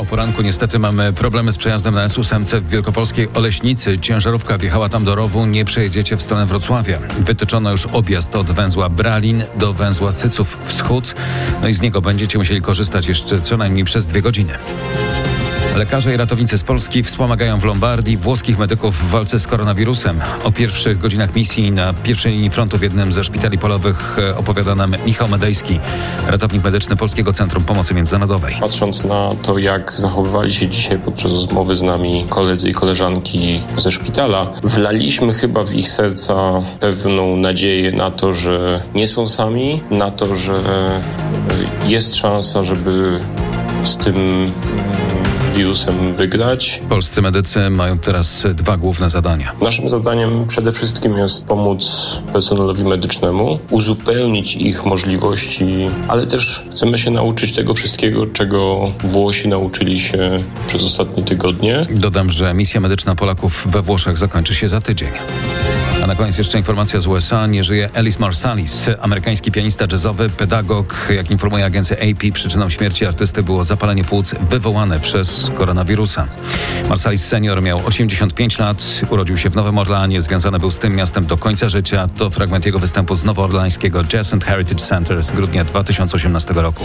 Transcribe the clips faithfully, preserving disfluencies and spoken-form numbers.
O poranku niestety mamy problemy z przejazdem na S ósm w wielkopolskiej Oleśnicy. Ciężarówka wjechała tam do rowu, nie przejedziecie w stronę Wrocławia. Wytyczono już objazd od węzła Bralin do węzła Syców Wschód. No i z niego będziecie musieli korzystać jeszcze co najmniej przez dwie godziny. Lekarze i ratownicy z Polski wspomagają w Lombardii włoskich medyków w walce z koronawirusem. O pierwszych godzinach misji na pierwszej linii frontu w jednym ze szpitali polowych opowiada nam Michał Medejski, ratownik medyczny Polskiego Centrum Pomocy Międzynarodowej. Patrząc na to, jak zachowywali się dzisiaj podczas rozmowy z nami koledzy i koleżanki ze szpitala, wlaliśmy chyba w ich serca pewną nadzieję na to, że nie są sami, na to, że jest szansa, żeby z tym wirusem wygrać. Polscy medycy mają teraz dwa główne zadania. Naszym zadaniem przede wszystkim jest pomóc personelowi medycznemu, uzupełnić ich możliwości, ale też chcemy się nauczyć tego wszystkiego, czego Włosi nauczyli się przez ostatnie tygodnie. Dodam, że misja medyczna Polaków we Włoszech zakończy się za tydzień. A na koniec jeszcze informacja z U S A. Nie żyje Ellis Marsalis, amerykański pianista jazzowy, pedagog. Jak informuje agencja A P, przyczyną śmierci artysty było zapalenie płuc wywołane przez koronawirusa. Marsalis senior miał osiemdziesiąt pięć lat, urodził się w Nowym Orleanie, związany był z tym miastem do końca życia. To fragment jego występu z nowoorleańskiego Jazz and Heritage Center z grudnia dwa tysiące osiemnastego roku.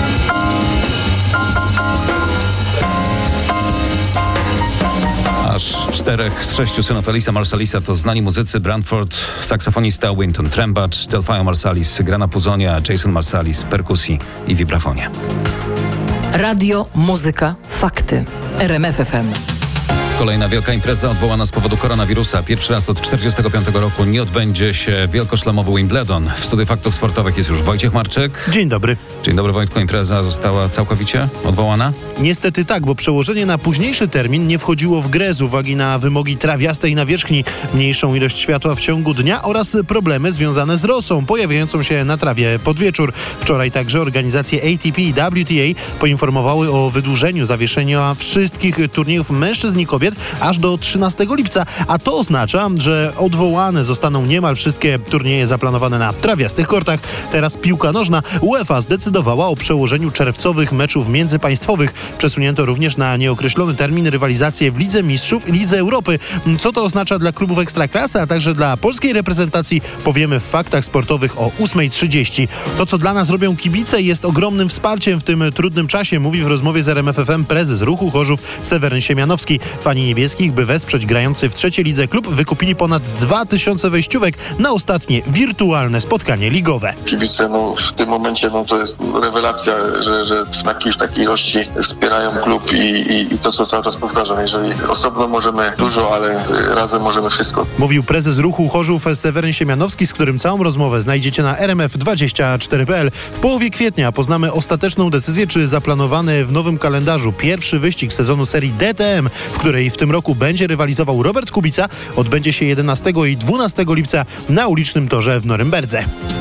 Czterech z sześciu synów Ellisa Marsalisa to znani muzycy: Branford, saksofonista, Wynton Trembacz, Delfino Marsalis, gra na puzonie, a Jason Marsalis, perkusji i wibrafonie. Radio, muzyka, fakty. R M F F M. Kolejna wielka impreza odwołana z powodu koronawirusa. Pierwszy raz od czterdziestego piątego roku nie odbędzie się wielkoszlemowy Wimbledon. W studiu faktów sportowych jest już Wojciech Marczyk. Dzień dobry. Dzień dobry, Wojtku. Impreza została całkowicie odwołana? Niestety tak, bo przełożenie na późniejszy termin nie wchodziło w grę z uwagi na wymogi trawiastej nawierzchni, mniejszą ilość światła w ciągu dnia oraz problemy związane z rosą pojawiającą się na trawie pod wieczór. Wczoraj także organizacje A T P i W T A poinformowały o wydłużeniu zawieszenia wszystkich turniejów mężczyzn i kobiet aż do trzynastego lipca, a to oznacza, że odwołane zostaną niemal wszystkie turnieje zaplanowane na trawiastych kortach. Teraz piłka nożna. UEFA zdecydowała o przełożeniu czerwcowych meczów międzypaństwowych. Przesunięto również na nieokreślony termin rywalizację w Lidze Mistrzów i Lidze Europy. Co to oznacza dla klubów Ekstraklasy, a także dla polskiej reprezentacji, powiemy w faktach sportowych o ósma trzydzieści. To, co dla nas robią kibice, jest ogromnym wsparciem w tym trudnym czasie, mówi w rozmowie z R M F F M prezes Ruchu Chorzów Seweryn Siemianowski. Fani niebieskich, by wesprzeć grający w trzeciej lidze klub, wykupili ponad dwa tysiące wejściówek na ostatnie wirtualne spotkanie ligowe. Kibice no, w tym momencie no, to jest rewelacja, że, że w takiej, w takiej ilości wspierają klub i, i, i to, co cały czas powtarzam. Jeżeli osobno możemy dużo, ale razem możemy wszystko. Mówił prezes Ruchu Chorzów Seweryn Siemianowski, z którym całą rozmowę znajdziecie na R M F dwadzieścia cztery kropka p l. W połowie kwietnia poznamy ostateczną decyzję, czy zaplanowany w nowym kalendarzu pierwszy wyścig sezonu serii D T M, w której w tym roku będzie rywalizował Robert Kubica, odbędzie się jedenastego i dwunastego lipca na ulicznym torze w Norymberdze.